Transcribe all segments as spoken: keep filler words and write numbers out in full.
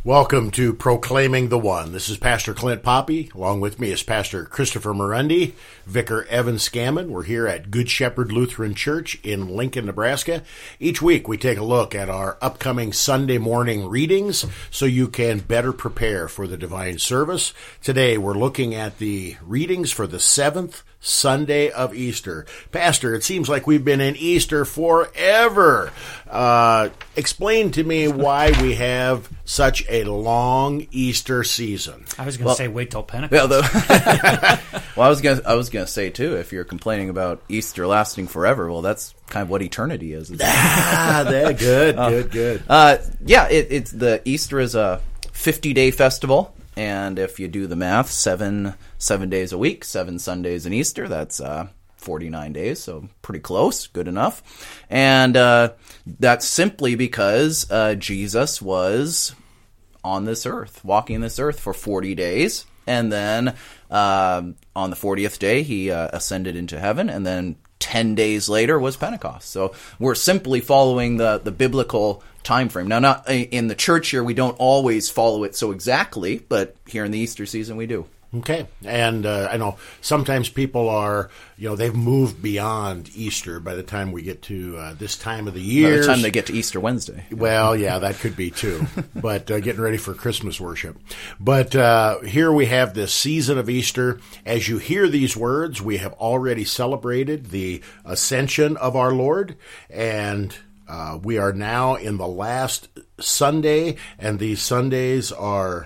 Welcome to Proclaiming the One. This is Pastor Clint Poppy. Along with me is Pastor Christopher Morendi, Vicar Evan Scammon. We're here at Good Shepherd Lutheran Church in Lincoln, Nebraska. Each week we take a look at our upcoming Sunday morning readings so you can better prepare for the divine service. Today we're looking at the readings for the seventh Sunday of Easter. Pastor, it seems like we've been in Easter forever. Uh, explain to me why we have such a long Easter season. I was going to well, say wait till Pentecost. Well, the, well I was going I was going to say too, if you're complaining about Easter lasting forever, well, that's kind of what eternity is. Ah, that good, uh, good, good. Uh, yeah, it, it's the Easter is a fifty-day festival. And if you do the math, seven seven days a week, seven Sundays in Easter, that's uh, forty-nine days, so pretty close, good enough. And uh, that's simply because uh, Jesus was on this earth, walking this earth for forty days. And then uh, on the fortieth day, he uh, ascended into heaven, and then ten days later was Pentecost. So we're simply following the, the biblical time frame. Now, not in the church here, we don't always follow it so exactly, but here in the Easter season, we do. Okay. And uh, I know sometimes people are, you know, they've moved beyond Easter by the time we get to uh, this time of the year. By the time they get to Easter Wednesday. Well, yeah, that could be too. But uh, getting ready for Christmas worship. But uh, here we have this season of Easter. As you hear these words, we have already celebrated the ascension of our Lord, and uh, we are now in the last Sunday, and these Sundays are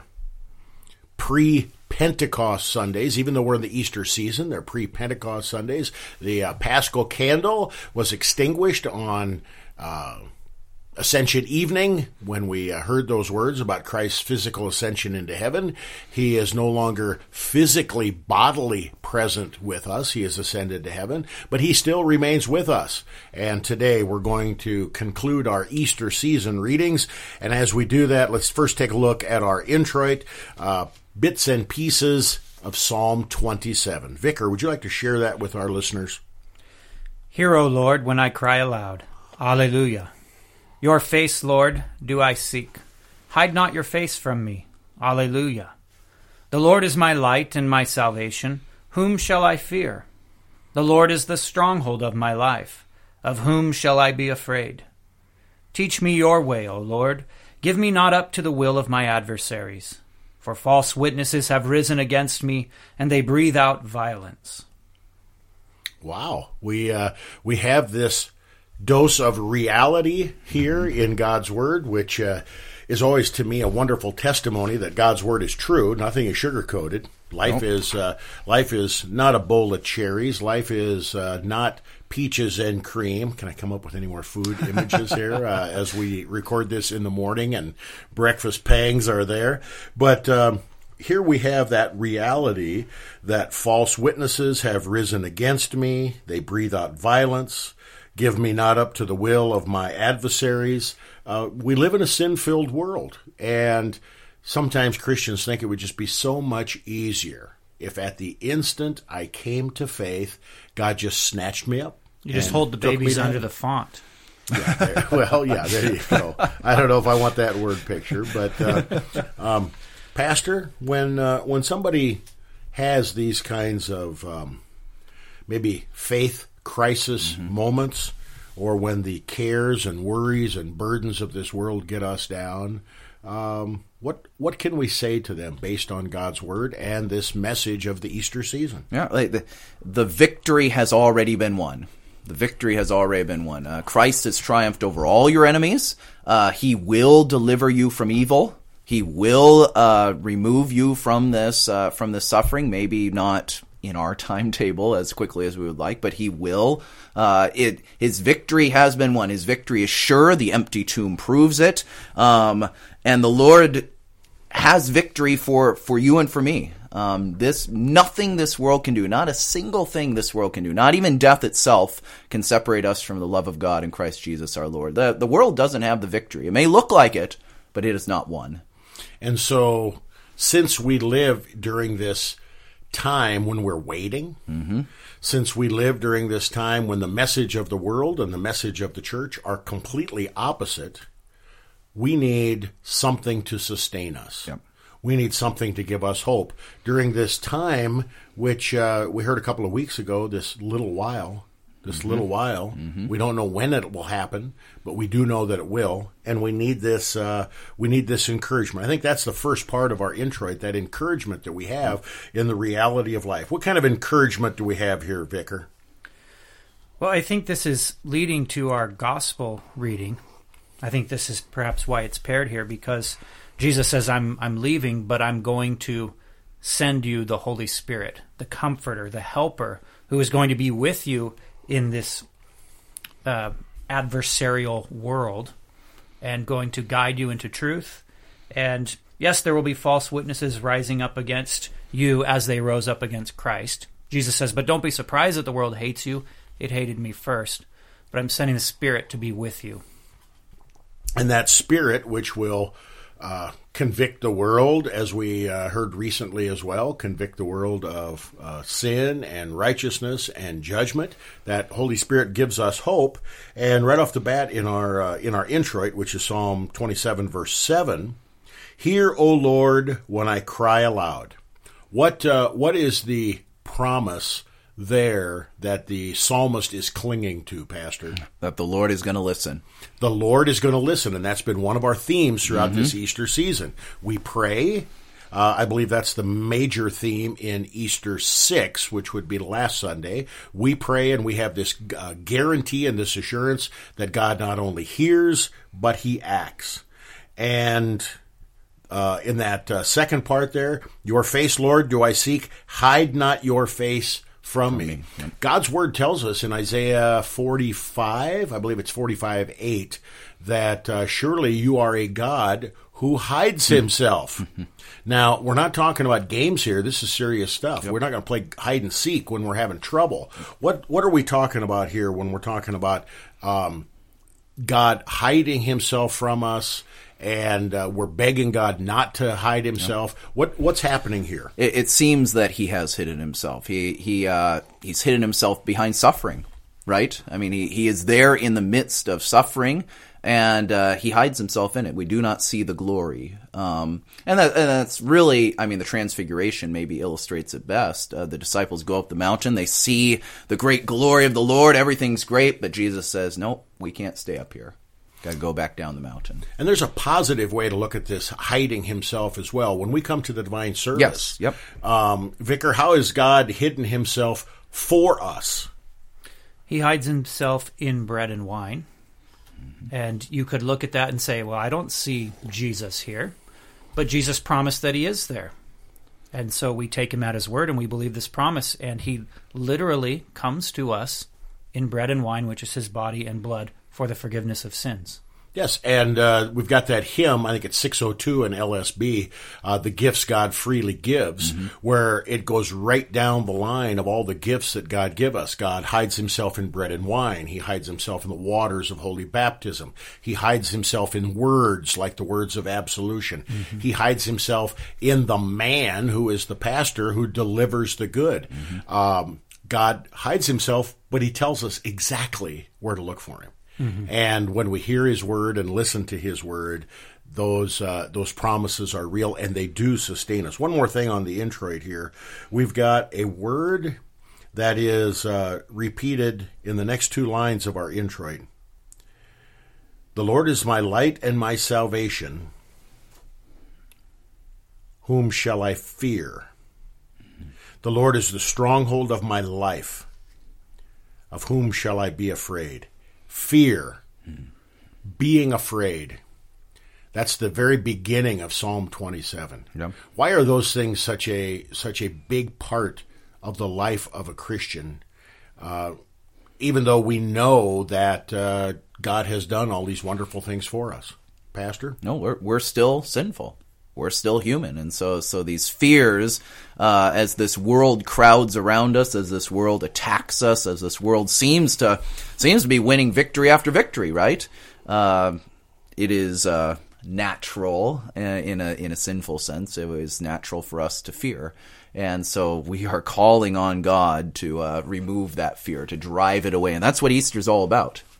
pre Pentecost Sundays. Even though we're in the Easter season, they're pre-Pentecost Sundays. The uh, Paschal candle was extinguished on uh, Ascension evening when we uh, heard those words about Christ's physical ascension into heaven. He is no longer physically, bodily present with us. He has ascended to heaven, but he still remains with us. And today we're going to conclude our Easter season readings. And as we do that, let's first take a look at our introit, uh, bits and pieces of Psalm twenty-seven. Vicar, would you like to share that with our listeners? Hear, O Lord, when I cry aloud. Alleluia. Your face, Lord, do I seek. Hide not your face from me. Alleluia. The Lord is my light and my salvation. Whom shall I fear? The Lord is the stronghold of my life. Of whom shall I be afraid? Teach me your way, O Lord. Give me not up to the will of my adversaries. For false witnesses have risen against me, and they breathe out violence. Wow. We uh, we have this dose of reality here in God's Word, which uh, is always to me a wonderful testimony that God's Word is true. Nothing is sugar-coated. Life nope. is uh, life is not a bowl of cherries. Life is uh, not peaches and cream. Can I come up with any more food images here uh, as we record this in the morning and breakfast pangs are there? But um, here we have that reality that false witnesses have risen against me. They breathe out violence. Give me not up to the will of my adversaries. Uh, we live in a sin-filled world, and sometimes Christians think it would just be so much easier if at the instant I came to faith, God just snatched me up. You just hold the babies under the font. Yeah, there, well, yeah, there you go. I don't know if I want that word picture, but uh, um, Pastor, when uh, when somebody has these kinds of um, maybe faith crisis mm-hmm. moments, or when the cares and worries and burdens of this world get us down, um, what what can we say to them based on God's Word and this message of the Easter season? Yeah, like the, the victory has already been won. The victory has already been won. Uh, Christ has triumphed over all your enemies. Uh, he will deliver you from evil. He will uh, remove you from this uh, from this suffering. Maybe not in our timetable as quickly as we would like, but he will. Uh, it his victory has been won. His victory is sure. The empty tomb proves it. Um, and the Lord has victory for, for you and for me. Um, this nothing this world can do, not a single thing this world can do, not even death itself can separate us from the love of God in Christ Jesus our Lord. The the world doesn't have the victory. It may look like it, but it is not won. And so, since we live during this time when we're waiting, mm-hmm. since we live during this time when the message of the world and the message of the church are completely opposite, we need something to sustain us. Yep. We need something to give us hope during this time, which uh, we heard a couple of weeks ago, this little while. This mm-hmm. little while. Mm-hmm. We don't know when it will happen, but we do know that it will, and we need this. Uh, we need this encouragement. I think that's the first part of our introit, that encouragement that we have in the reality of life. What kind of encouragement do we have here, Vicar? Well, I think this is leading to our gospel reading. I think this is perhaps why it's paired here, because Jesus says, I'm I'm leaving, but I'm going to send you the Holy Spirit, the Comforter, the Helper, who is going to be with you in this uh, adversarial world and going to guide you into truth. And yes, there will be false witnesses rising up against you as they rose up against Christ. Jesus says, but don't be surprised that the world hates you. It hated me first. But I'm sending the Spirit to be with you. And that Spirit, which will uh, convict the world, as we uh, heard recently as well, convict the world of uh, sin and righteousness and judgment. That Holy Spirit gives us hope. And right off the bat in our uh, in our introit, which is Psalm twenty-seven, verse seven, hear, O Lord, when I cry aloud. What uh, what is the promise there that the psalmist is clinging to, Pastor? That the Lord is going to listen. The Lord is going to listen, and that's been one of our themes throughout Mm-hmm. this Easter season. We pray. Uh, I believe that's the major theme in Easter six, which would be last Sunday. We pray, and we have this uh, guarantee and this assurance that God not only hears, but He acts. And uh, in that uh, second part there, your face, Lord, do I seek. Hide not your face from me. Yep. God's word tells us in Isaiah forty-five, I believe it's forty-five eight, that uh, surely you are a God who hides himself. Now, we're not talking about games here. This is serious stuff. Yep. We're not going to play hide and seek when we're having trouble. What what are we talking about here when we're talking about um, God hiding himself from us? And uh, we're begging God not to hide himself. Yep. What what's happening here? It, it seems that he has hidden himself. He he uh, he's hidden himself behind suffering, right? I mean, he, he is there in the midst of suffering, and uh, he hides himself in it. We do not see the glory, um, and, that, and that's really, I mean, the Transfiguration maybe illustrates it best. Uh, the disciples go up the mountain, they see the great glory of the Lord, everything's great, but Jesus says, "No, we can't stay up here. Got to go back down the mountain." And there's a positive way to look at this hiding himself as well. When we come to the divine service, yes, yep. Um, Vicar, how has God hidden himself for us? He hides himself in bread and wine. Mm-hmm. And you could look at that and say, well, I don't see Jesus here. But Jesus promised that he is there. And so we take him at his word and we believe this promise. And he literally comes to us in bread and wine, which is his body and blood, for the forgiveness of sins. Yes, and uh, we've got that hymn, I think it's six oh two in L S B, uh, The Gifts God Freely Gives, mm-hmm. where it goes right down the line of all the gifts that God give us. God hides himself in bread and wine. He hides himself in the waters of holy baptism. He hides himself in words like the words of absolution. Mm-hmm. He hides himself in the man who is the pastor who delivers the good. Mm-hmm. Um, God hides himself, but he tells us exactly where to look for him. Mm-hmm. And when we hear his word and listen to his word, those uh, those promises are real and they do sustain us. One more thing on the introit here. We've got a word that is uh, repeated in the next two lines of our introit. The Lord is my light and my salvation. Whom shall I fear? Mm-hmm. The Lord is the stronghold of my life. Of whom shall I be afraid? Fear, being afraid. That's the very beginning of Psalm twenty-seven. Yep. Why are those things such a such a big part of the life of a Christian? Uh, even though we know that uh, God has done all these wonderful things for us, Pastor. No, we're we're still sinful. We're still human, and so so these fears, uh, as this world crowds around us, as this world attacks us, as this world seems to seems to be winning victory after victory, right? Uh, it is uh, natural in a in a sinful sense. It was natural for us to fear, and so we are calling on God to uh, remove that fear, to drive it away, and that's what Easter's all about.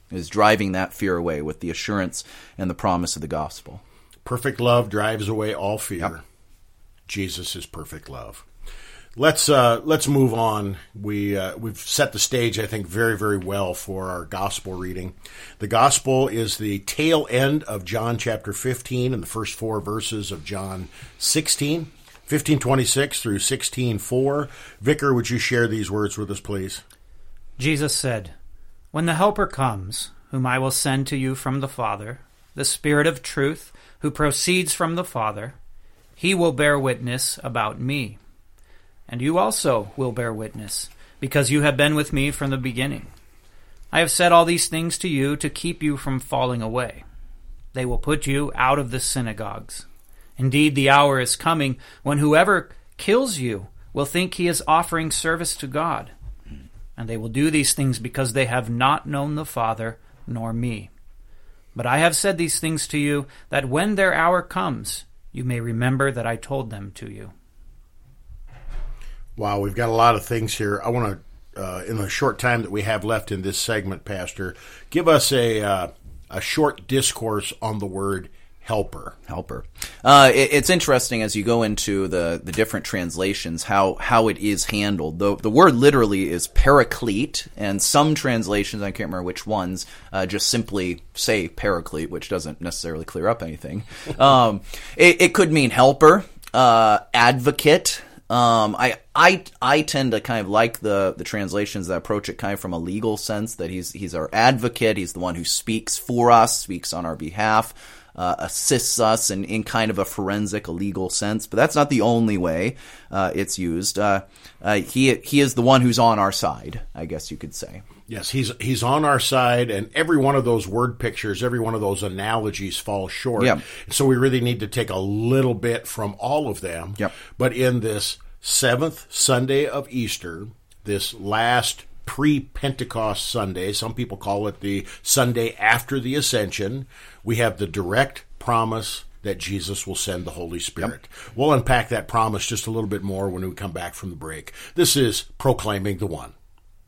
is driving that fear away with the assurance and the promise of the gospel. Perfect love drives away all fear. Yep. Jesus is perfect love. Let's uh, let's move on. We uh, we've set the stage, I think, very very well for our gospel reading. The gospel is the tail end of John chapter fifteen and the first four verses of John sixteen, fifteen twenty-six through sixteen four. Vicar, would you share these words with us, please? Jesus said, "When the Helper comes, whom I will send to you from the Father, the Spirit of truth, who proceeds from the Father, he will bear witness about me. And you also will bear witness, because you have been with me from the beginning. I have said all these things to you to keep you from falling away. They will put you out of the synagogues. Indeed, the hour is coming when whoever kills you will think he is offering service to God. And they will do these things because they have not known the Father nor me. But I have said these things to you, that when their hour comes, you may remember that I told them to you." Wow, we've got a lot of things here. I want to, uh, in the short time that we have left in this segment, Pastor, give us a uh, a short discourse on the word helper. Helper. Uh, it, it's interesting as you go into the, the different translations how how it is handled. The the word literally is paraclete, and some translations, I can't remember which ones, uh, just simply say paraclete, which doesn't necessarily clear up anything. um, it, it could mean helper, uh, advocate. Um, I, I, I tend to kind of like the, the translations that approach it kind of from a legal sense, that he's, he's our advocate. He's the one who speaks for us, speaks on our behalf, uh, assists us in, in kind of a forensic, a legal sense. But that's not the only way, uh, it's used. Uh, uh, he, he is the one who's on our side, I guess you could say. Yes, he's he's on our side, and every one of those word pictures, every one of those analogies falls short. Yeah. So we really need to take a little bit from all of them. Yep. But in this seventh Sunday of Easter, this last pre-Pentecost Sunday, some people call it the Sunday after the Ascension, we have the direct promise that Jesus will send the Holy Spirit. Yep. We'll unpack that promise just a little bit more when we come back from the break. This is Proclaiming the One.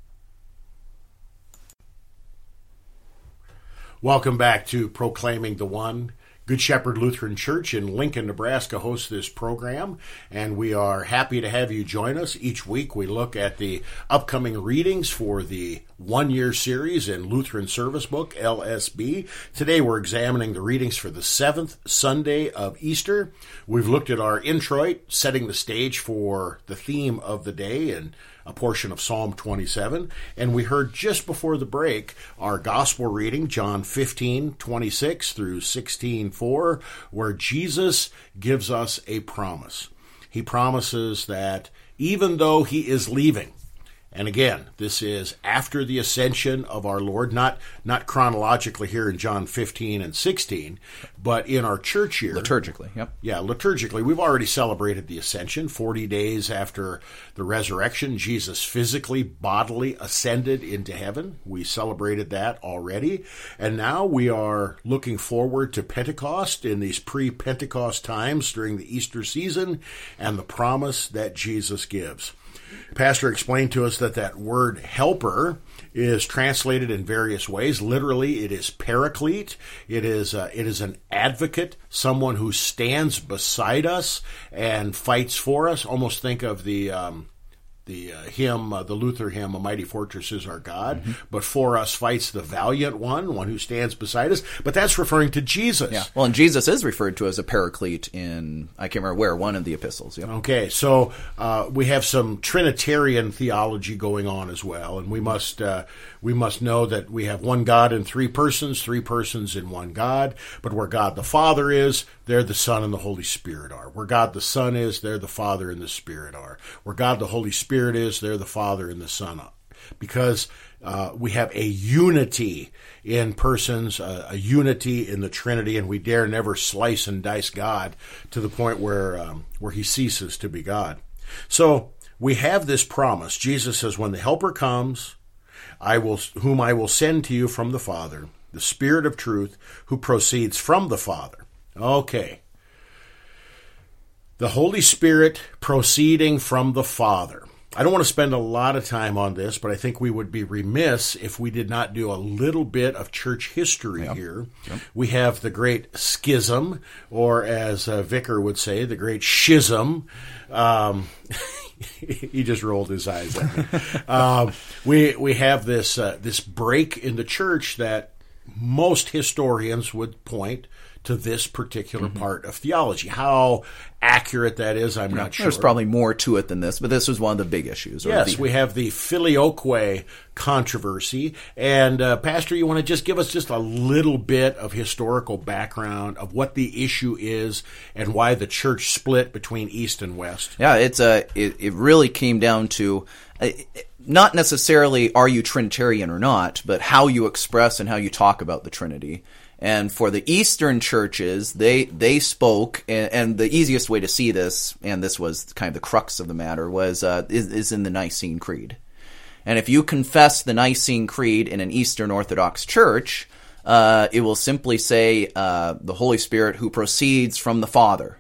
Welcome back to Proclaiming the One. Good Shepherd Lutheran Church in Lincoln, Nebraska hosts this program, and we are happy to have you join us. Each week we look at the upcoming readings for the one-year series in Lutheran Service Book, L S B. Today we're examining the readings for the seventh Sunday of Easter. We've looked at our introit, setting the stage for the theme of the day, and a portion of Psalm twenty-seven, and we heard just before the break our gospel reading, John fifteen twenty-six through sixteen four, where Jesus gives us a promise. He promises that even though he is leaving, and again, this is after the ascension of our Lord, not not chronologically here in John fifteen and sixteen, but in our church year. Liturgically, yep. Yeah, liturgically. We've already celebrated the ascension. forty days after the resurrection, Jesus physically, bodily ascended into heaven. We celebrated that already. And now we are looking forward to Pentecost in these pre-Pentecost times during the Easter season and the promise that Jesus gives. Pastor explained to us that that word helper is translated in various ways. Literally, it is paraclete. It is uh, it is an advocate, someone who stands beside us and fights for us. Almost think of the um, the uh, hymn, uh, the Luther hymn, "A Mighty Fortress is Our God." Mm-hmm. But for us fights the valiant one, one who stands beside us. But that's referring to Jesus. Yeah. Well, and Jesus is referred to as a paraclete in, I can't remember where, one of the epistles. Yep. Okay, so uh, we have some Trinitarian theology going on as well, and we must uh, we must know that we have one God in three persons, three persons in one God. But where God the Father is, there the Son and the Holy Spirit are. Where God the Son is, there the Father and the Spirit are. Where God the Holy Spirit is, there the Father and the Son are. Because uh, we have a unity in persons, uh, a unity in the Trinity, and we dare never slice and dice God to the point where um, where he ceases to be God. So we have this promise. Jesus says, when the Helper comes, I will, whom I will send to you from the Father, the Spirit of truth, who proceeds from the Father. Okay. The Holy Spirit proceeding from the Father. I don't want to spend a lot of time on this, but I think we would be remiss if we did not do a little bit of church history Yep. here. Yep. We have the great schism, or as uh, Vicar would say, the great schism. Um, he just rolled his eyes at me. um, we we have this uh, this break in the church that most historians would point to this particular Mm-hmm. part of theology. How accurate that is, I'm not sure. There's probably more to it than this, but this was one of the big issues. or Yes, the- we have the filioque controversy. And, uh, Pastor, you want to just give us just a little bit of historical background of what the issue is and why the church split between East and West? Yeah, it's a. It, it really came down to uh, not necessarily are you Trinitarian or not, but how you express and how you talk about the Trinity. And for the Eastern churches, they they spoke, and, and the easiest way to see this, and this was kind of the crux of the matter, was uh, is, is in the Nicene Creed. And if you confess the Nicene Creed in an Eastern Orthodox church, uh, it will simply say uh, the Holy Spirit who proceeds from the Father.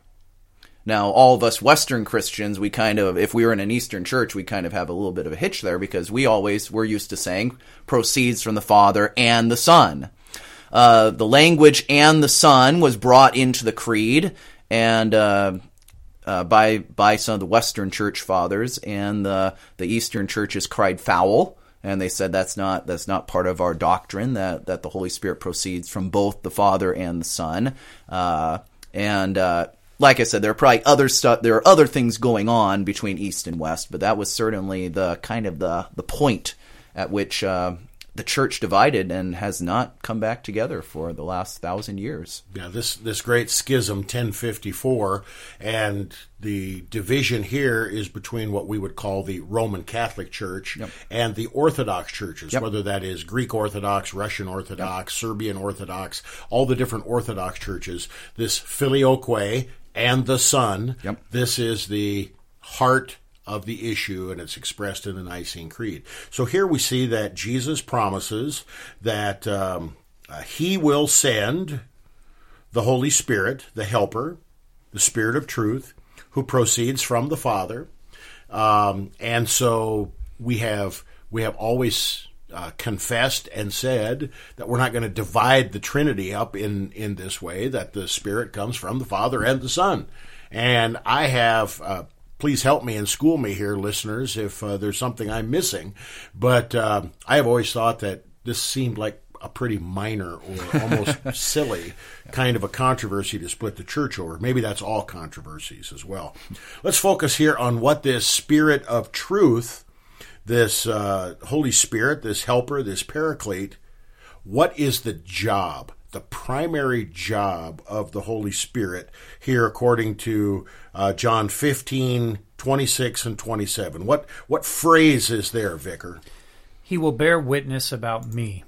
Now, all of us Western Christians, we kind of, if we were in an Eastern church, we kind of have a little bit of a hitch there because we always were used to saying proceeds from the Father and the Son. Uh, the language "and the Son" was brought into the creed, and uh, uh, by by some of the Western church fathers, and the the Eastern churches cried foul, and they said that's not that's not part of our doctrine, that that the Holy Spirit proceeds from both the Father and the Son. Uh, and uh, like I said, there are probably other stuff. There are other things going on between East and West, but that was certainly the kind of the the point at which Uh, the church divided and has not come back together for the last thousand years. Yeah, this this great schism, ten fifty-four, and the division here is between what we would call the Roman Catholic Church Yep. and the Orthodox churches, Yep. whether that is Greek Orthodox, Russian Orthodox, Serbian Orthodox, all the different Orthodox churches. This filioque and the Son, Yep. this is the heart of the issue, and it's expressed in the Nicene Creed. So here we see that Jesus promises that um, uh, he will send the Holy Spirit, the Helper, the Spirit of truth, who proceeds from the Father. Um, and so we have we have always uh, confessed and said that we're not going to divide the Trinity up in, in this way, that the Spirit comes from the Father and the Son. And I have... Uh, Please help me and school me here, listeners, if uh, there's something I'm missing. But uh, I have always thought that this seemed like a pretty minor or almost silly kind of a controversy to split the church over. Maybe that's all controversies as well. Let's focus here on what this Spirit of truth, this uh, Holy Spirit, this helper, this paraclete, what is the job? The primary job of the Holy Spirit here, according to uh, John fifteen, twenty-six, and twenty-seven. What what phrase is there, Vicar? He will bear witness about me.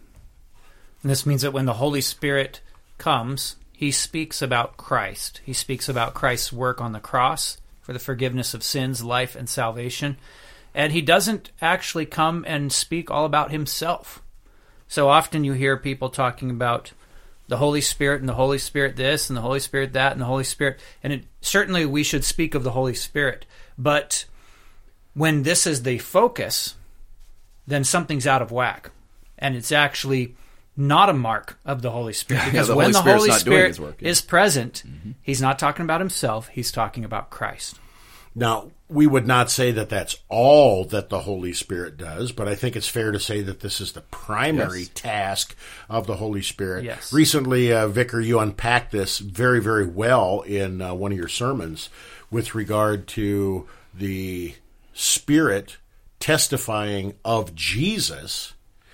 And this means that when the Holy Spirit comes, he speaks about Christ. He speaks about Christ's work on the cross for the forgiveness of sins, life, and salvation. And he doesn't actually come and speak all about himself. So often you hear people talking about the Holy Spirit and the Holy Spirit this and the Holy Spirit that and the Holy Spirit. And it, certainly we should speak of the Holy Spirit. But when this is the focus, then something's out of whack. And it's actually not a mark of the Holy Spirit. Because yeah, the when Holy the Holy Spirit's not doing Spirit his work, yeah. is present, mm-hmm. he's not talking about himself. He's talking about Christ. Now, we would not say that that's all that the Holy Spirit does, but I think it's fair to say that this is the primary Yes. task of the Holy Spirit. Yes. Recently, uh, Vicar, you unpacked this very, very well in uh, one of your sermons with regard to the Spirit testifying of Jesus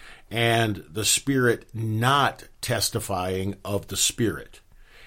and the Spirit not testifying of the Spirit.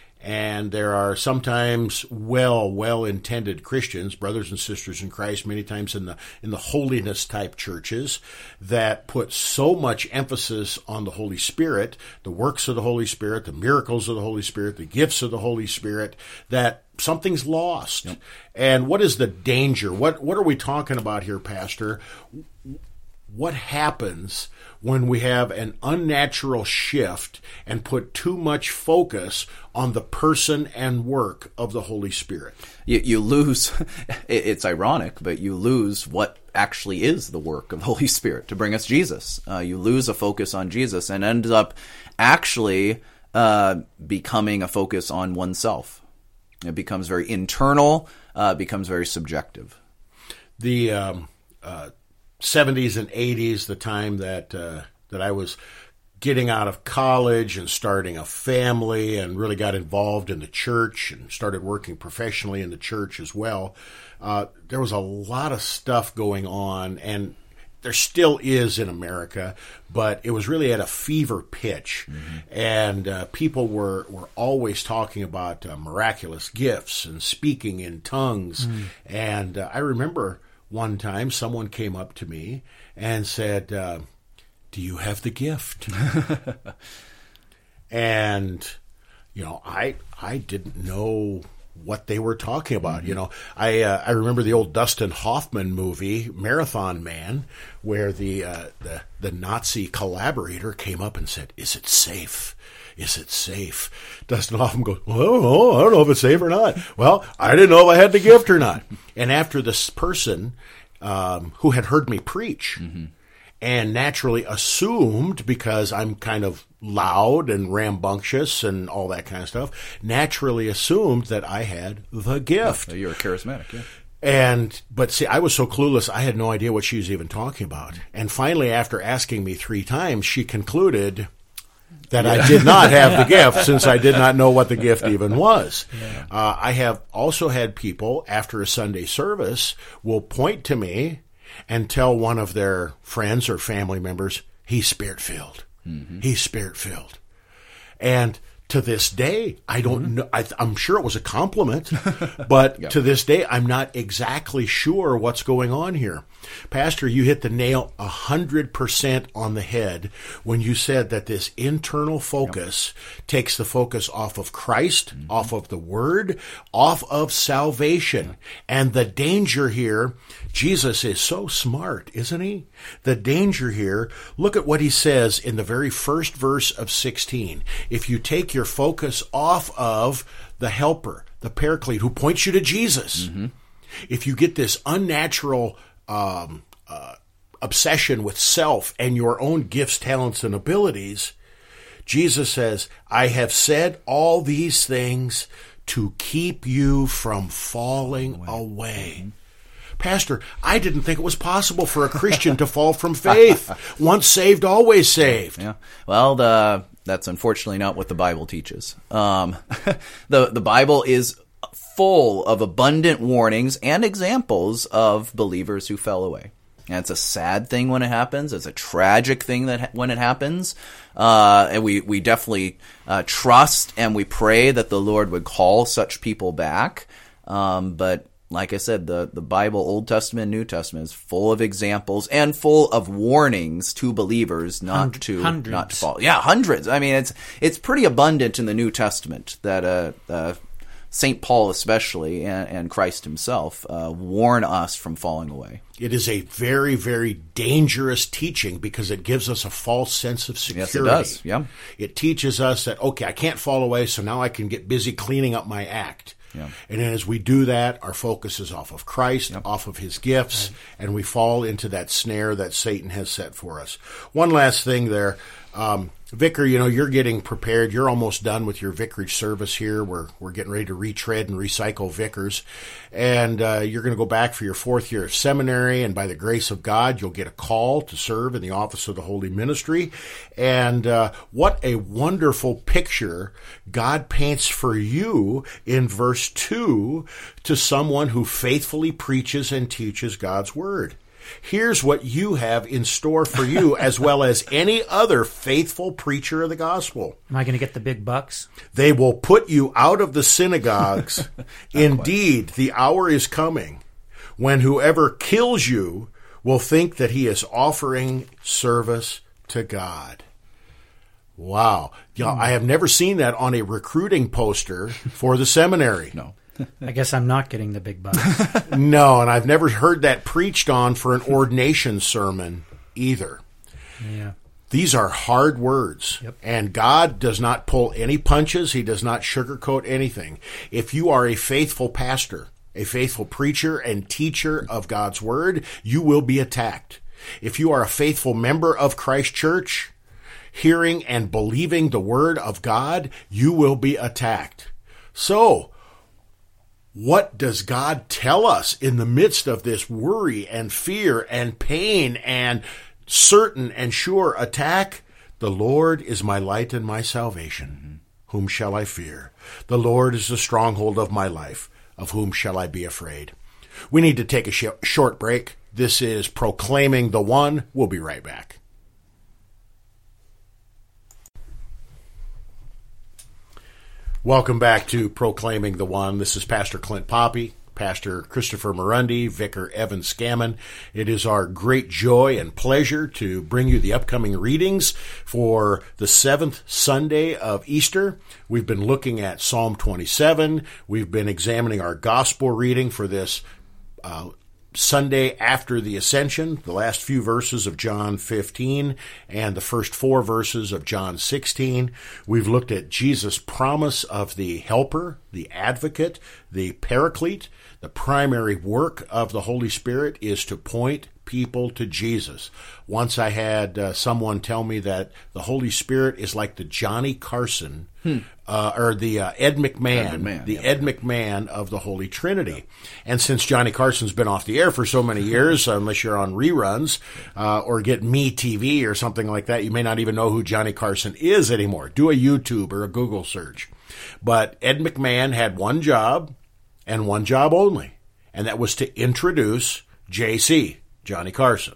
And there are sometimes well, well-intended Christians, brothers and sisters in Christ, many times in the in the holiness type churches, that put so much emphasis on the Holy Spirit, the works of the Holy Spirit, the miracles of the Holy Spirit, the gifts of the Holy Spirit, that something's lost. Yep. And what is the danger? What what are we talking about here, Pastor? what happens when we have an unnatural shift and put too much focus on the person and work of the Holy Spirit. You, you lose, it's ironic, but you lose what actually is the work of the Holy Spirit to bring us Jesus. Uh, you lose a focus on Jesus and ends up actually uh, becoming a focus on oneself. It becomes very internal, uh, becomes very subjective. The um, uh, seventies and eighties, the time that uh, that I was getting out of college and starting a family and really got involved in the church and started working professionally in the church as well, uh, there was a lot of stuff going on, and there still is in America, but it was really at a fever pitch. Mm-hmm. And uh, people were, were always talking about uh, miraculous gifts and speaking in tongues. Mm. And uh, I remember one time someone came up to me and said, uh, do you have the gift? And, you know, I I didn't know what they were talking about. Mm-hmm. You know, I uh, I remember the old Dustin Hoffman movie, Marathon Man, where the, uh, the the Nazi collaborator came up and said, "Is it safe? Is it safe?" Dustin Hoffman goes, "Well, I don't know. I don't know if it's safe or not." Well, I didn't know if I had the gift or not. And after this person um, who had heard me preach, mm-hmm. and naturally assumed, because I'm kind of loud and rambunctious and all that kind of stuff, naturally assumed that I had the gift. You're charismatic, yeah. And, but see, I was so clueless, I had no idea what she was even talking about. And finally, after asking me three times, she concluded that yeah. I did not have the gift, since I did not know what the gift even was. Yeah. Uh, I have also had people, after a Sunday service, will point to me and tell one of their friends or family members, he's Spirit-filled. Mm-hmm. He's Spirit-filled. And to this day, I don't mm-hmm. know. I, I'm sure it was a compliment, but yep. to this day, I'm not exactly sure what's going on here. Pastor, you hit the nail one hundred percent on the head when you said that this internal focus yep. takes the focus off of Christ, mm-hmm. off of the Word, off of salvation. And the danger here, Jesus is so smart, isn't he? The danger here, look at what he says in the very first verse of sixteen. If you take your focus off of the helper, the paraclete, who points you to Jesus, mm-hmm. if you get this unnatural um, uh, obsession with self and your own gifts, talents, and abilities, Jesus says, I have said all these things to keep you from falling away. away. Mm-hmm. Pastor, I didn't think it was possible for a Christian to fall from faith. Once saved, always saved. Yeah. Well, the, that's unfortunately not what the Bible teaches. Um, the the Bible is full of abundant warnings and examples of believers who fell away. And it's a sad thing when it happens. It's a tragic thing that ha- when it happens. Uh, and we, we definitely uh, trust and we pray that the Lord would call such people back. Um, but like I said, the, the Bible, Old Testament, New Testament, is full of examples and full of warnings to believers not Hundred, to hundreds. not to fall. Yeah, hundreds. I mean, it's it's pretty abundant in the New Testament that uh, uh, Saint Paul especially and, and Christ himself uh, warn us from falling away. It is a very, very dangerous teaching because it gives us a false sense of security. Yes, it does. Yeah. It teaches us that, okay, I can't fall away, so now I can get busy cleaning up my act. Yeah. And then as we do that, our focus is off of Christ, yep. off of his gifts, right. and we fall into that snare that Satan has set for us. One last thing there. Um, Vicar, you know, you're getting prepared. You're almost done with your vicarage service here. We're we're getting ready to retread and recycle vicars. And uh, you're going to go back for your fourth year of seminary, and by the grace of God, you'll get a call to serve in the office of the Holy Ministry. And uh, what a wonderful picture God paints for you in verse two to someone who faithfully preaches and teaches God's Word. Here's what you have in store for you, as well as any other faithful preacher of the gospel. Am I going to get the big bucks? They will put you out of the synagogues. Indeed, the hour is coming when whoever kills you will think that he is offering service to God. Wow. You know, I have never seen that on a recruiting poster for the seminary. No. I guess I'm not getting the big bucks. No, and I've never heard that preached on for an ordination sermon either. Yeah. These are hard words, Yep. and God does not pull any punches. He does not sugarcoat anything. If you are a faithful pastor, a faithful preacher and teacher of God's Word, you will be attacked. If you are a faithful member of Christ Church, hearing and believing the Word of God, you will be attacked. So, what does God tell us in the midst of this worry and fear and pain and certain and sure attack? The Lord is my light and my salvation. Whom shall I fear? The Lord is the stronghold of my life. Of whom shall I be afraid? We need to take a sh- short break. This is Proclaiming the One. We'll be right back. Welcome back to Proclaiming the One. This is Pastor Clint Poppy, Pastor Christopher Morundi, Vicar Evan Scammon. It is our great joy and pleasure to bring you the upcoming readings for the seventh Sunday of Easter. We've been looking at Psalm twenty-seven. We've been examining our gospel reading for this uh, Sunday after the Ascension, the last few verses of John fifteen and the first four verses of John sixteen. We've looked at Jesus' promise of the Helper, the Advocate, the Paraclete. The primary work of the Holy Spirit is to point people to Jesus. Once I had uh, someone tell me that the Holy Spirit is like the Johnny Carson, hmm. uh, or the uh, Ed McMahon, Ed McMahon the yeah. Ed McMahon of the Holy Trinity. And since Johnny Carson's been off the air for so many years, unless you're on reruns uh, or get Me T V or something like that, you may not even know who Johnny Carson is anymore. Do a YouTube or a Google search. But Ed McMahon had one job, and one job only, and that was to introduce J C, Johnny Carson.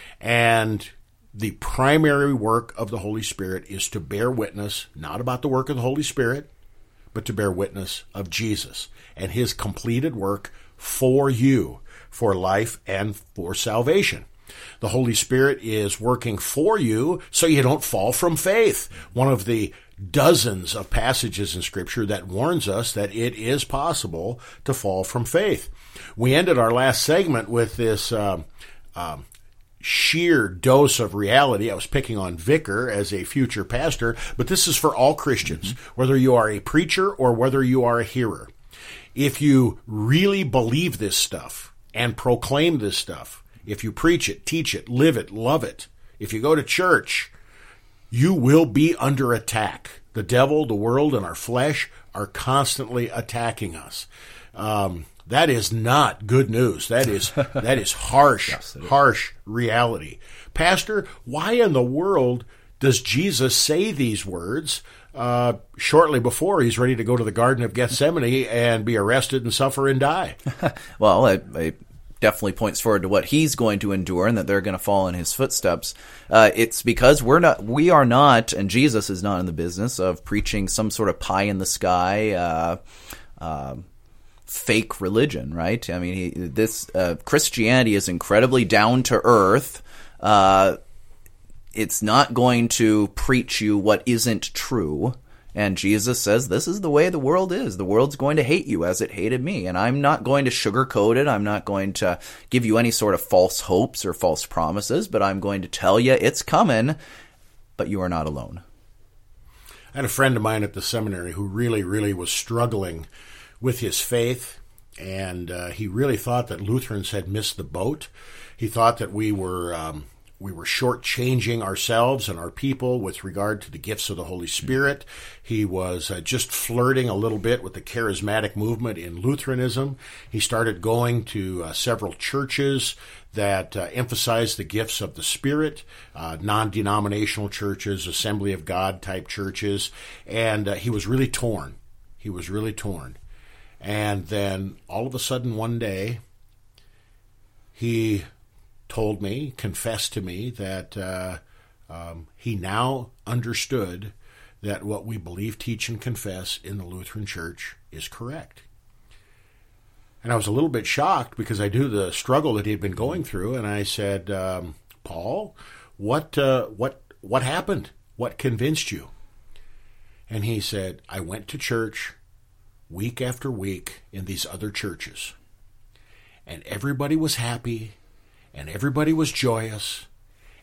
And the primary work of the Holy Spirit is to bear witness, not about the work of the Holy Spirit, but to bear witness of Jesus and his completed work for you, for life and for salvation. The Holy Spirit is working for you so you don't fall from faith. One of the dozens of passages in Scripture that warns us that it is possible to fall from faith. We ended our last segment with this um, um, sheer dose of reality. I was picking on Vicar as a future pastor, but this is for all Christians, mm-hmm. whether you are a preacher or whether you are a hearer. If you really believe this stuff and proclaim this stuff, if you preach it, teach it, live it, love it, if you go to church, you will be under attack. The devil, the world, and our flesh are constantly attacking us. Um, that is not good news. That is that is harsh, yes, harsh reality. Pastor, why in the world does Jesus say these words uh, shortly before he's ready to go to the Garden of Gethsemane and be arrested and suffer and die? Well, I... I... definitely points forward to what he's going to endure and that they're going to follow in his footsteps. Uh, it's because we're not, we are not, and Jesus is not in the business of preaching some sort of pie in the sky, uh, uh, fake religion, right? I mean, he, this uh, Christianity is incredibly down to earth. Uh, it's not going to preach you what isn't true. And Jesus says, this is the way the world is. The world's going to hate you as it hated me. And I'm not going to sugarcoat it. I'm not going to give you any sort of false hopes or false promises, but I'm going to tell you it's coming, but you are not alone. I had a friend of mine at the seminary who really, really was struggling with his faith, and uh, he really thought that Lutherans had missed the boat. He thought that we were... Um, We were shortchanging ourselves and our people with regard to the gifts of the Holy Spirit. He was uh, just flirting a little bit with the charismatic movement in Lutheranism. He started going to uh, several churches that uh, emphasized the gifts of the Spirit, uh, non-denominational churches, Assembly of God type churches, and uh, he was really torn. He was really torn. And then all of a sudden one day, he told me, confessed to me, that uh, um, he now understood that what we believe, teach, and confess in the Lutheran Church is correct. And I was a little bit shocked because I knew the struggle that he had been going through, and I said, um, Paul, what, uh, what, what happened? What convinced you? And he said, I went to church week after week in these other churches, and everybody was happy, and everybody was joyous,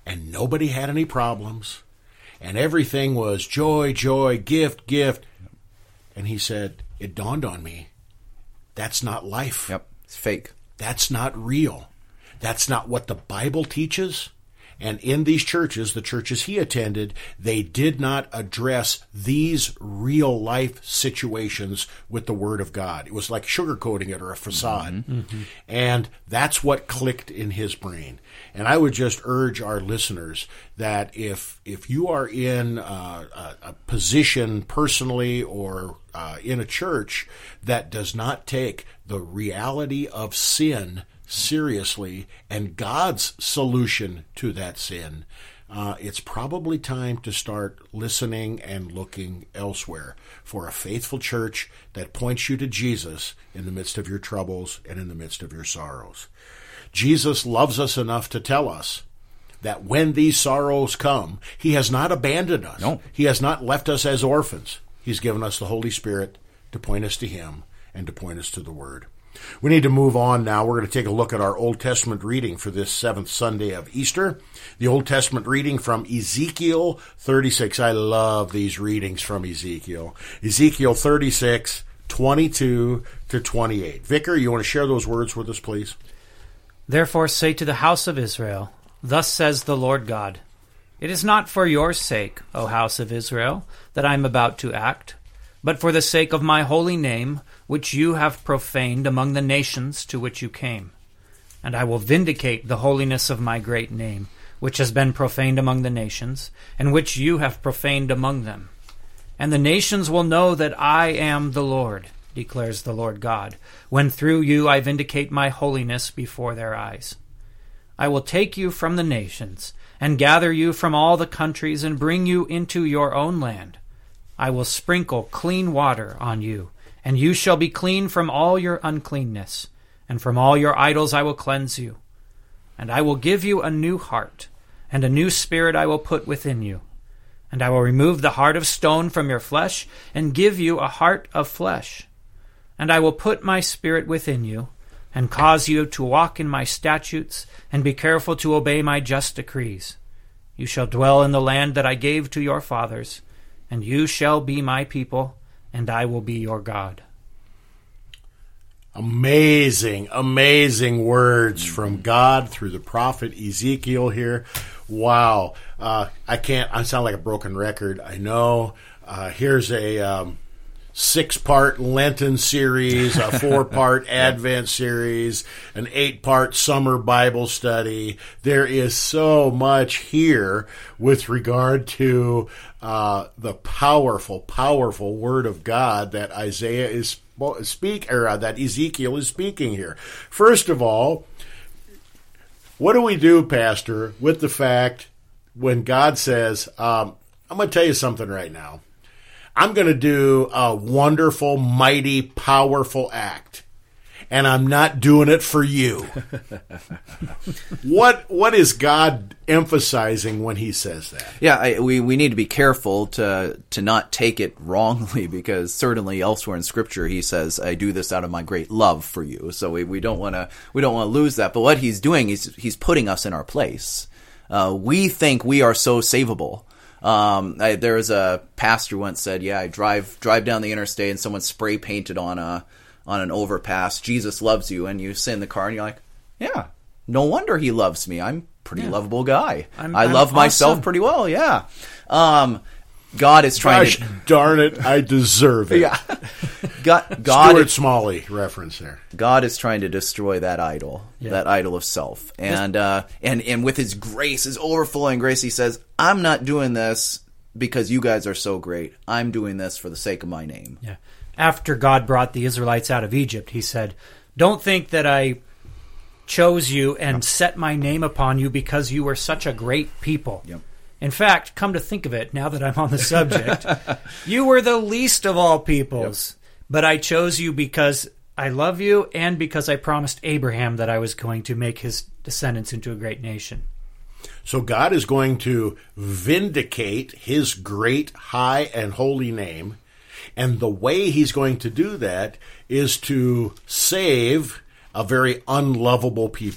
and nobody had any problems, and everything was joy, joy, gift, gift. And he said, it dawned on me, that's not life. Yep, it's fake. That's not real. That's not what the Bible teaches. And in these churches, the churches he attended, they did not address these real life situations with the Word of God. It was like sugarcoating it or a facade. Mm-hmm. Mm-hmm. And that's what clicked in his brain. And I would just urge our listeners that if if you are in uh, a, a position personally or uh, in a church that does not take the reality of sin seriously and God's solution to that sin, uh, it's probably time to start listening and looking elsewhere for a faithful church that points you to Jesus in the midst of your troubles and in the midst of your sorrows. Jesus loves us enough to tell us that when these sorrows come, he has not abandoned us. No. He has not left us as orphans. He's given us the Holy Spirit to point us to him and to point us to the Word. We need to move on now. We're going to take a look at our Old Testament reading for this seventh Sunday of Easter. The Old Testament reading from Ezekiel thirty-six. I love these readings from Ezekiel. Ezekiel thirty-six, twenty-two to twenty-eight. Vicar, you want to share those words with us, please? Therefore say to the house of Israel, thus says the Lord God, it is not for your sake, O house of Israel, that I am about to act, but for the sake of my holy name, which you have profaned among the nations to which you came. And I will vindicate the holiness of my great name, which has been profaned among the nations, and which you have profaned among them. And the nations will know that I am the Lord, declares the Lord God, when through you I vindicate my holiness before their eyes. I will take you from the nations, and gather you from all the countries, and bring you into your own land. I will sprinkle clean water on you, and you shall be clean from all your uncleanness, and from all your idols I will cleanse you. And I will give you a new heart, and a new spirit I will put within you. And I will remove the heart of stone from your flesh, and give you a heart of flesh. And I will put my spirit within you, and cause you to walk in my statutes, and be careful to obey my just decrees. You shall dwell in the land that I gave to your fathers, and you shall be my people, and I will be your God. Amazing, amazing words from God through the prophet Ezekiel here. Wow. Uh, I can't, I sound like a broken record, I know. Uh, here's a um, six-part Lenten series, a four-part Advent series, an eight-part summer Bible study. There is so much here with regard to uh, the powerful, powerful Word of God that Isaiah is speak, or uh, that Ezekiel is speaking here. First of all, what do we do, Pastor, with the fact when God says, um, I'm going to tell you something right now. I'm going to do a wonderful, mighty, powerful act, and I'm not doing it for you. What what is God emphasizing when he says that? Yeah, I, we we need to be careful to to not take it wrongly, because certainly elsewhere in Scripture he says, "I do this out of my great love for you." So we, we don't want to we don't want to lose that. But what he's doing is he's putting us in our place. Uh, we think we are so savable. Um, I, there was a pastor once said, "Yeah, I drive drive down the interstate and someone spray painted on a on an overpass, 'Jesus loves you,' and you sit in the car and you're like, yeah, no wonder he loves me. I'm a pretty yeah. lovable guy. I'm, I love I'm myself awesome. pretty well. Yeah." Um, God is trying Gosh, to... darn it, I deserve it. Yeah. God, God Stuart is, Smalley reference there. God is trying to destroy that idol, yeah. that idol of self. And, uh, and, and with his grace, his overflowing grace, he says, I'm not doing this because you guys are so great. I'm doing this for the sake of my name. Yeah. After God brought the Israelites out of Egypt, he said, don't think that I chose you and yep. set my name upon you because you were such a great people. Yep. In fact, come to think of it, now that I'm on the subject, you were the least of all peoples, yep. but I chose you because I love you and because I promised Abraham that I was going to make his descendants into a great nation. So God is going to vindicate his great, high, and holy name, and the way he's going to do that is to save a very unlovable people.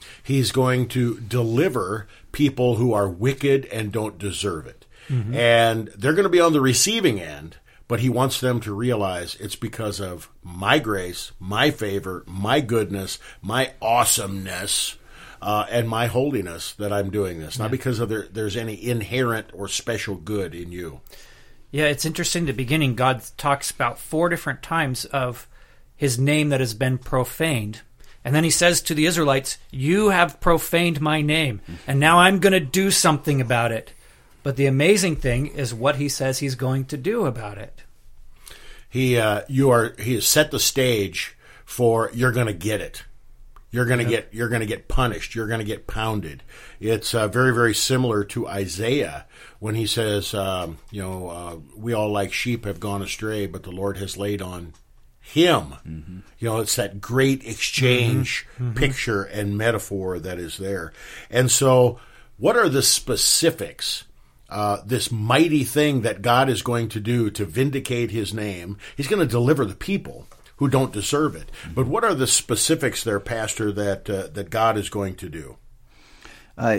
He's going to deliver people who are wicked and don't deserve it. Mm-hmm. And they're going to be on the receiving end, but he wants them to realize it's because of my grace, my favor, my goodness, my awesomeness, uh, and my holiness that I'm doing this. Yeah. Not because of there, there's any inherent or special good in you. Yeah, it's interesting. At the beginning, God talks about four different times of his name that has been profaned. And then he says to the Israelites, you have profaned my name, and now I'm going to do something about it. But the amazing thing is what he says he's going to do about it. He, uh, you are, he has set the stage for you're going to get it. You're going to yeah. get, you're going to get punished. You're going to get pounded. It's uh, very, very similar to Isaiah when he says, um, you know, uh, we all like sheep have gone astray, but the Lord has laid on him. Mm-hmm. You know, it's that great exchange mm-hmm. Mm-hmm. picture and metaphor that is there. And so what are the specifics, uh, this mighty thing that God is going to do to vindicate his name? He's going to deliver the people who don't deserve it. Mm-hmm. But what are the specifics there, Pastor, that uh, that God is going to do? Uh,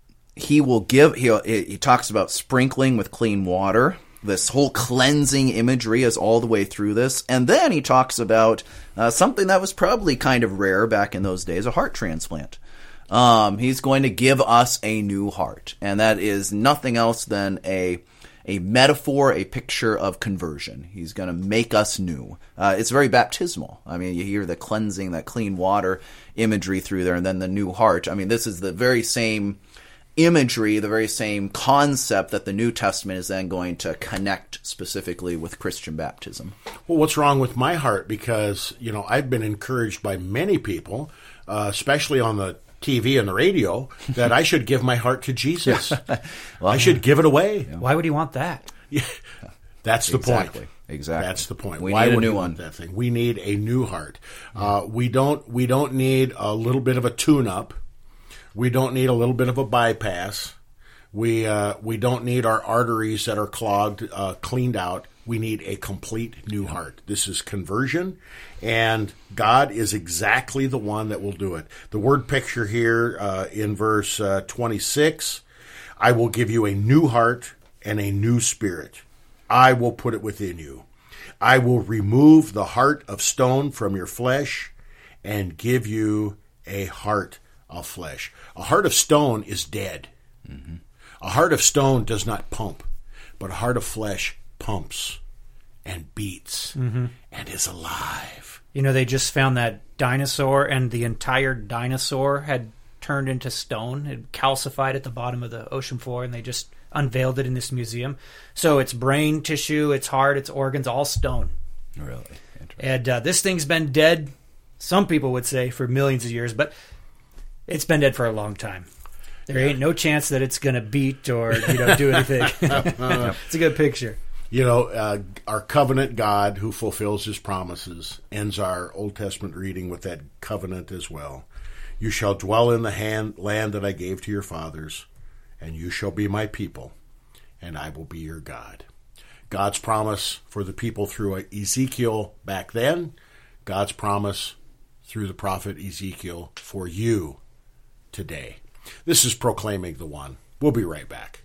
he will give, he, he talks about sprinkling with clean water. This whole cleansing imagery is all the way through this. And then he talks about uh, something that was probably kind of rare back in those days, a heart transplant. Um, he's going to give us a new heart. And that is nothing else than a a metaphor, a picture of conversion. He's going to make us new. Uh, it's very baptismal. I mean, you hear the cleansing, that clean water imagery through there, and then the new heart. I mean, this is the very same imagery, the very same concept that the New Testament is then going to connect specifically with Christian baptism. Well, what's wrong with my heart? Because, you know, I've been encouraged by many people, uh, especially on the T V and the radio, that I should give my heart to Jesus. well, I should give it away. Yeah. Why would he want that? Yeah, that's the exactly. point. Exactly. That's the point. We Why need a would new he one. want that thing? We need a new heart. Uh, we don't. We don't need a little bit of a tune-up. We don't need a little bit of a bypass. We uh, we don't need our arteries that are clogged uh, cleaned out. We need a complete new heart. This is conversion, and God is exactly the one that will do it. The word picture here uh, in verse uh, twenty-six, I will give you a new heart and a new spirit. I will put it within you. I will remove the heart of stone from your flesh and give you a heart of flesh. A heart of stone is dead. Mm-hmm. A heart of stone does not pump, but a heart of flesh pumps and beats mm-hmm. and is alive. You know, they just found that dinosaur, and the entire dinosaur had turned into stone. It calcified at the bottom of the ocean floor, and they just unveiled it in this museum. So it's brain tissue, its heart, its organs, all stone. Really? And uh, this thing's been dead, some people would say, for millions of years, but it's been dead for a long time. There yeah. ain't no chance that it's going to beat or you know do anything. It's a good picture. You know, uh, our covenant God who fulfills his promises ends our Old Testament reading with that covenant as well. You shall dwell in the hand, land that I gave to your fathers, and you shall be my people, and I will be your God. God's promise for the people through Ezekiel back then, God's promise through the prophet Ezekiel for you today. This is Proclaiming the One. We'll be right back.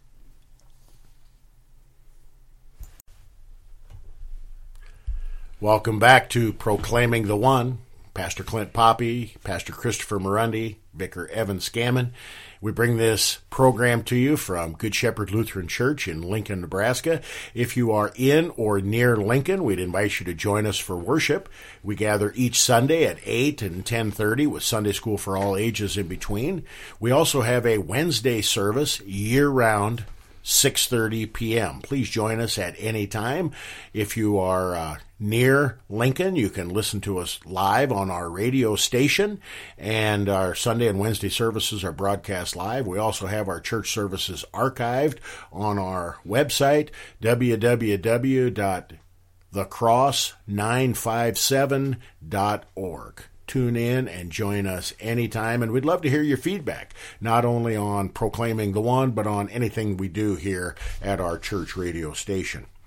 Welcome back to Proclaiming the One. Pastor Clint Poppy, Pastor Christopher Morundi, Vicar Evan Scammon. We bring this program to you from Good Shepherd Lutheran Church in Lincoln, Nebraska. If you are in or near Lincoln, we'd invite you to join us for worship. We gather each Sunday at eight and ten thirty with Sunday school for all ages in between. We also have a Wednesday service year-round, six thirty p.m. Please join us at any time. If you are uh, near Lincoln, you can listen to us live on our radio station, and our Sunday and Wednesday services are broadcast live. We also have our church services archived on our website, w w w dot the cross nine five seven dot org. Tune in and join us anytime, and we'd love to hear your feedback, not only on Proclaiming the One, but on anything we do here at our church radio station.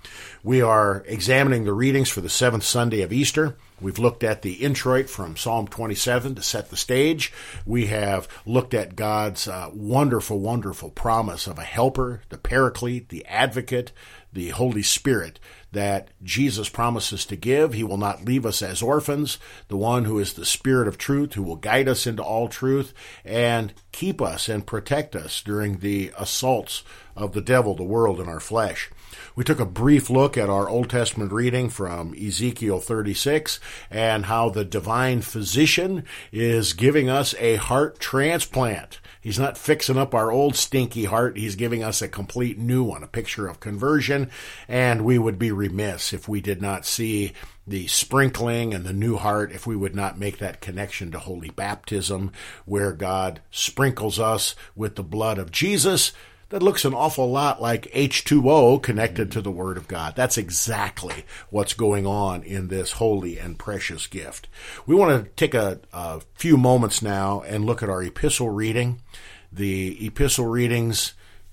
We are examining the readings for the seventh Sunday of Easter. We've looked at the introit from Psalm twenty-seven to set the stage. We have looked at God's uh, wonderful, wonderful promise of a helper, the Paraclete, the Advocate, the Holy Spirit that Jesus promises to give. He will not leave us as orphans, the one who is the Spirit of truth, who will guide us into all truth and keep us and protect us during the assaults of the devil, the world, and our flesh. We took a brief look at our Old Testament reading from Ezekiel thirty-six and how the divine physician is giving us a heart transplant. He's not fixing up our old stinky heart. He's giving us a complete new one, a picture of conversion. And we would be remiss if we did not see the sprinkling and the new heart, if we would not make that connection to holy baptism, where God sprinkles us with the blood of Jesus. That looks an awful lot like H two O connected to the Word of God. That's exactly what's going on in this holy and precious gift. We want to take a, a few moments now and look at our epistle reading. The epistle readings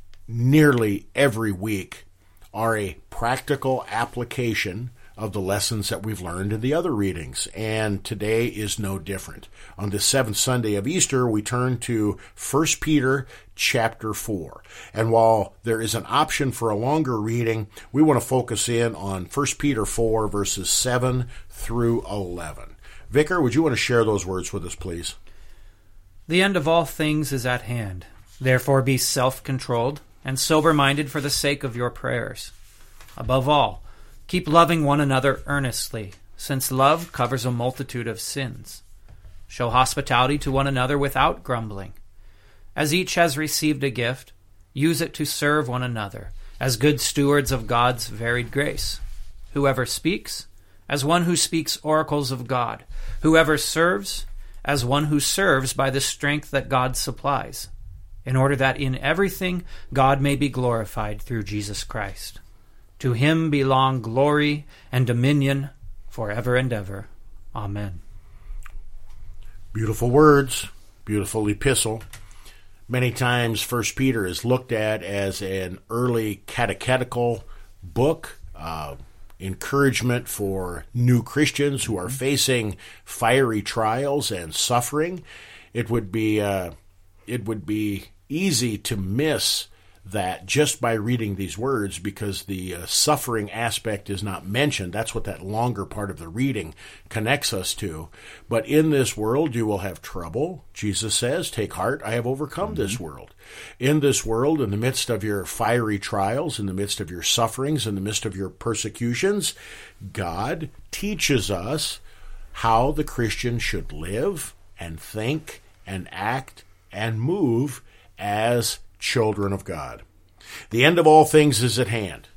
nearly every week are a practical application of the lessons that we've learned in the other readings, and today is no different. On this seventh Sunday of Easter, we turn to First Peter chapter four. And while there is an option for a longer reading, we want to focus in on First Peter four, verses seven through eleven. Vicar, would you want to share those words with us, please? The end of all things is at hand. Therefore be self-controlled and sober-minded for the sake of your prayers. Above all, keep loving one another earnestly, since love covers a multitude of sins. Show hospitality to one another without grumbling. As each has received a gift, use it to serve one another, as good stewards of God's varied grace. Whoever speaks, as one who speaks oracles of God. Whoever serves, as one who serves by the strength that God supplies, in order that in everything God may be glorified through Jesus Christ. To him belong glory and dominion forever and ever. Amen. Beautiful words, beautiful epistle. Many times First Peter is looked at as an early catechetical book, uh, encouragement for new Christians who are facing fiery trials and suffering. It would be uh, it would be easy to miss that just by reading these words, because the uh, suffering aspect is not mentioned. That's what that longer part of the reading connects us to. But in this world you will have trouble. Jesus says, take heart, I have overcome mm-hmm. this world. In this world, in the midst of your fiery trials, in the midst of your sufferings, in the midst of your persecutions, God teaches us how the Christian should live and think and act and move as children of God. The end of all things is at hand.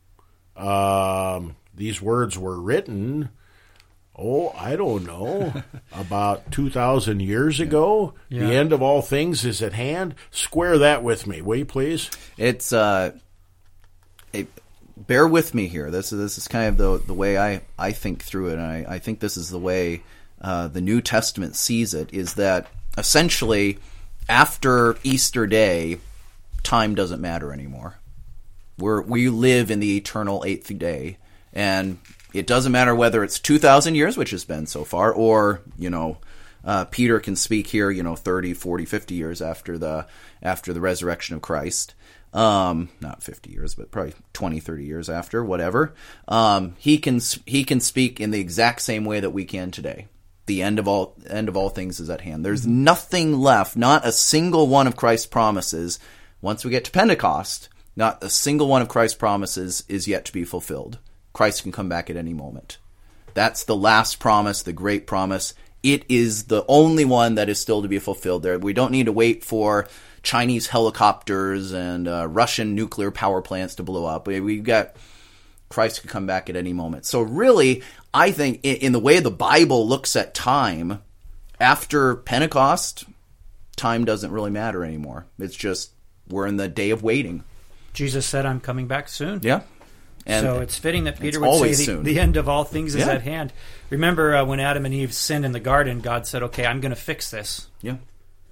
Um, these words were written, oh, I don't know, about two thousand years ago. Yeah. The end of all things is at hand. Square that with me, will you please? It's, uh, it, bear with me here. This is, this is kind of the, the way I, I think through it, and I, I think this is the way uh, the New Testament sees it, is that essentially after Easter Day, time doesn't matter anymore. We're, we live in the eternal eighth day, and it doesn't matter whether it's two thousand years, which has been so far, or, you know, uh, Peter can speak here, you know, thirty, forty, fifty years after the after the resurrection of Christ. Um, not fifty years, but probably twenty, thirty years after, whatever. Um, he can he can speak in the exact same way that we can today. The end of all end of all things is at hand. There's mm-hmm. nothing left, not a single one of Christ's promises. Once we get to Pentecost, not a single one of Christ's promises is yet to be fulfilled. Christ can come back at any moment. That's the last promise, the great promise. It is the only one that is still to be fulfilled there. We don't need to wait for Chinese helicopters and uh, Russian nuclear power plants to blow up. We've got Christ can come back at any moment. So really, I think in, in the way the Bible looks at time, after Pentecost, time doesn't really matter anymore. It's just we're in the day of waiting. Jesus said, I'm coming back soon. Yeah. And so it's fitting that Peter would say the, the end of all things is yeah. at hand. Remember uh, when Adam and Eve sinned in the garden, God said, okay, I'm going to fix this. Yeah.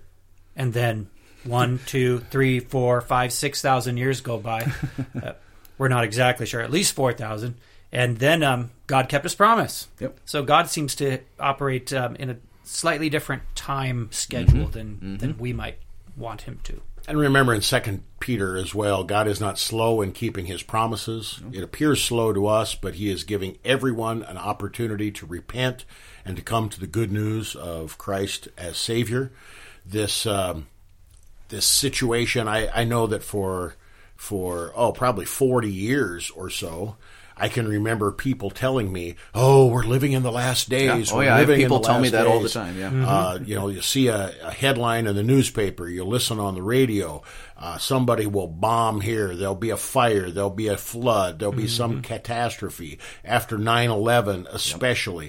And then one, two, three, four, five, six thousand years go by. uh, we're not exactly sure, at least four thousand. And then um, God kept his promise. Yep. So God seems to operate um, in a slightly different time schedule Mm-hmm. than, Mm-hmm. than we might want him to. And remember in Second Peter as well, God is not slow in keeping his promises. It appears slow to us, but he is giving everyone an opportunity to repent and to come to the good news of Christ as Savior. This um, this situation, I, I know that for for oh probably forty years or so, I can remember people telling me, "Oh, we're living in the last days." Yeah. Oh we're yeah, I have living in people the tell me last that all the days." time. Yeah. Uh, you know, you see a, a headline in the newspaper, you listen on the radio, uh, somebody will bomb here, there'll be a fire, there'll be a flood, there'll be some catastrophe. After nine eleven especially,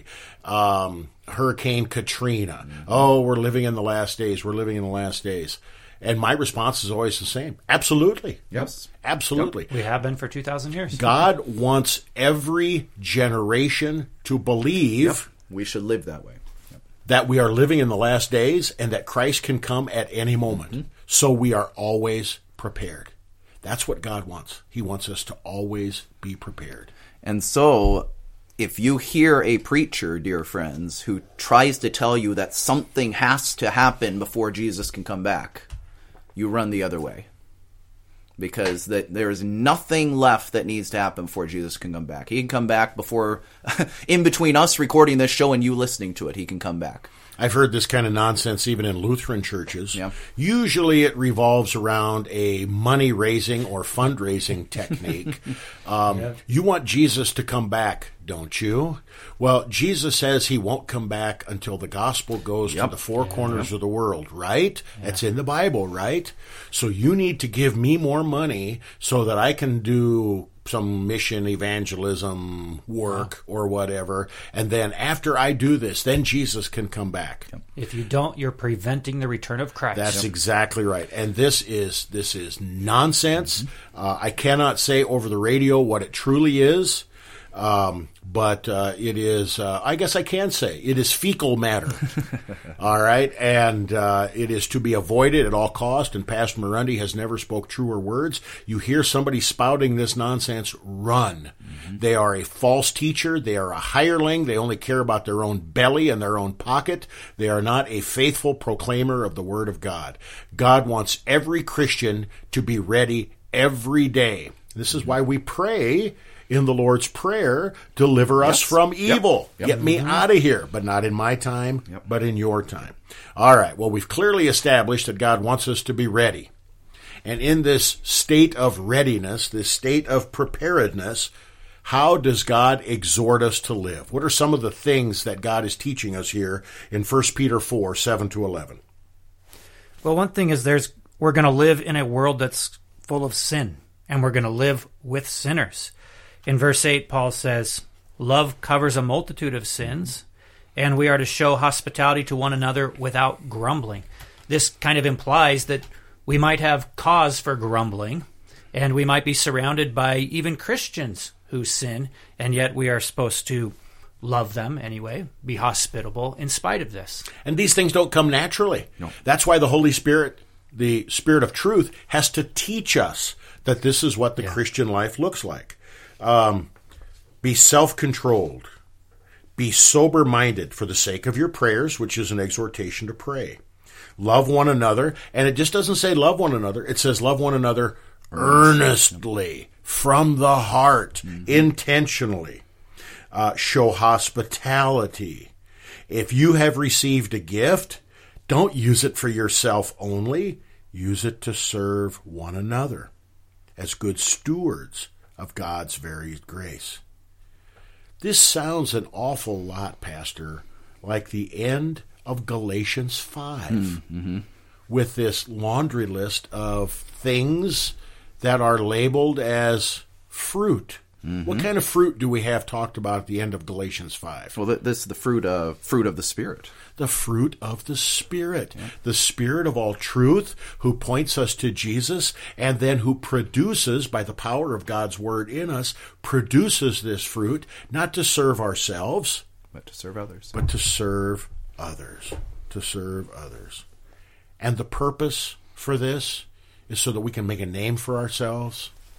um, Hurricane Katrina. Oh, we're living in the last days, we're living in the last days. And my response is always the same. Absolutely. Yes. Absolutely. We have been for two thousand years. God wants every generation to believe We should live that way. Yep. that we are living in the last days and that Christ can come at any moment. Mm-hmm. So we are always prepared. That's what God wants. He wants us to always be prepared. And so, if you hear a preacher, dear friends, who tries to tell you that something has to happen before Jesus can come back, you run the other way. Because that there is nothing left that needs to happen before Jesus can come back. He can come back before, in between us recording this show and you listening to it, he can come back. I've heard this kind of nonsense even in Lutheran churches. Yeah. Usually it revolves around a money-raising or fundraising technique. Um, Yeah. You want Jesus to come back, don't you? Well, Jesus says he won't come back until the gospel goes Yep. to the four corners of the world, right? That's in the Bible, right? So you need to give me more money so that I can do some mission evangelism work or whatever. And then after I do this, then Jesus can come back. If you don't, you're preventing the return of Christ. That's exactly right. And this is this is nonsense. Uh, I cannot say over the radio what it truly is. Um, but uh, it is, uh, I guess I can say, it is fecal matter. All right? And uh, it is to be avoided at all cost, and Pastor Morundi has never spoke truer words. You hear somebody spouting this nonsense, run. Mm-hmm. They are a false teacher. They are a hireling. They only care about their own belly and their own pocket. They are not a faithful proclaimer of the Word of God. God wants every Christian to be ready every day. This is why we pray in the Lord's Prayer, deliver us Yes. from evil. Yep. Yep. Get me out of here, but not in my time, Yep. but in your time. All right, well, we've clearly established that God wants us to be ready. And in this state of readiness, this state of preparedness, how does God exhort us to live? What are some of the things that God is teaching us here in First Peter four, seven to eleven? Well, one thing is there's we're going to live in a world that's full of sin, and we're going to live with sinners. In verse eight, Paul says, "Love covers a multitude of sins, and we are to show hospitality to one another without grumbling." This kind of implies that we might have cause for grumbling, and we might be surrounded by even Christians who sin, and yet we are supposed to love them anyway, be hospitable in spite of this. And these things don't come naturally. No. That's why the Holy Spirit, the Spirit of truth, has to teach us that this is what the Yeah. Christian life looks like. Um, be self-controlled. Be sober-minded for the sake of your prayers, which is an exhortation to pray. Love one another. And it just doesn't say love one another. It says love one another earnestly, from the heart, mm-hmm. intentionally. Uh, show hospitality. If you have received a gift, don't use it for yourself only. Use it to serve one another as good stewards of God's varied grace. This sounds an awful lot, Pastor, like the end of Galatians five, mm-hmm. with this laundry list of things that are labeled as fruit. Mm-hmm. What kind of fruit do we have talked about at the end of Galatians five? Well, this is the fruit of, fruit of the Spirit. The fruit of the Spirit. Yeah. The Spirit of all truth, who points us to Jesus, and then who produces, by the power of God's Word in us, produces this fruit, not to serve ourselves, but to serve others. But to serve others. To serve others. And the purpose for this is so that we can make a name for ourselves,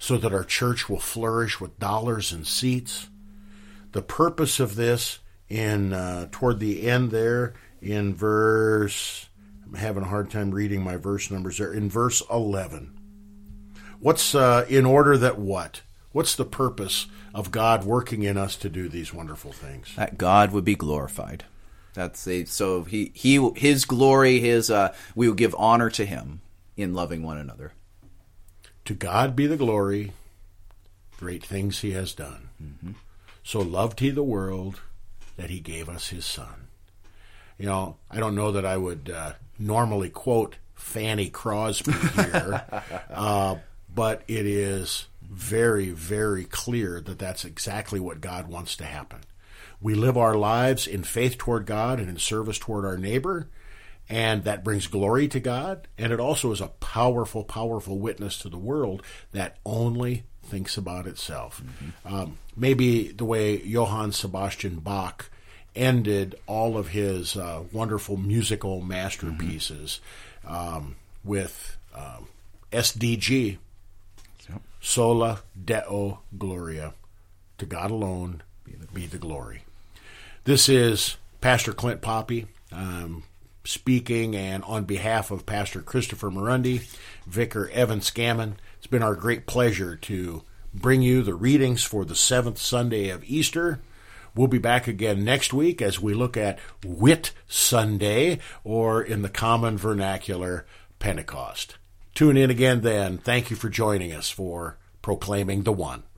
so that our church will flourish with dollars and seats. The purpose of this in uh, toward the end there in verse, I'm having a hard time reading my verse numbers there, in verse eleven. What's uh, in order that what? What's the purpose of God working in us to do these wonderful things? That God would be glorified. That's a, so he he his glory, his uh, we will give honor to him in loving one another. To God be the glory, great things he has done. Mm-hmm. So loved he the world that he gave us his son. You know, I don't know that I would uh, normally quote Fanny Crosby here, uh, but it is very, very clear that that's exactly what God wants to happen. We live our lives in faith toward God and in service toward our neighbor, and that brings glory to God, and it also is a powerful, powerful witness to the world that only thinks about itself. Mm-hmm. Um, maybe the way Johann Sebastian Bach ended all of his uh, wonderful musical masterpieces mm-hmm. um, with um, S D G, yep. Sola Deo Gloria, to God alone be the, be the glory. This is Pastor Clint Poppy um, speaking, and on behalf of Pastor Christopher Morundi, Vicar Evan Scammon, it's been our great pleasure to bring you the readings for the seventh Sunday of Easter. We'll be back again next week as we look at Whit Sunday, or in the common vernacular, Pentecost. Tune in again then. Thank you for joining us for Proclaiming the One.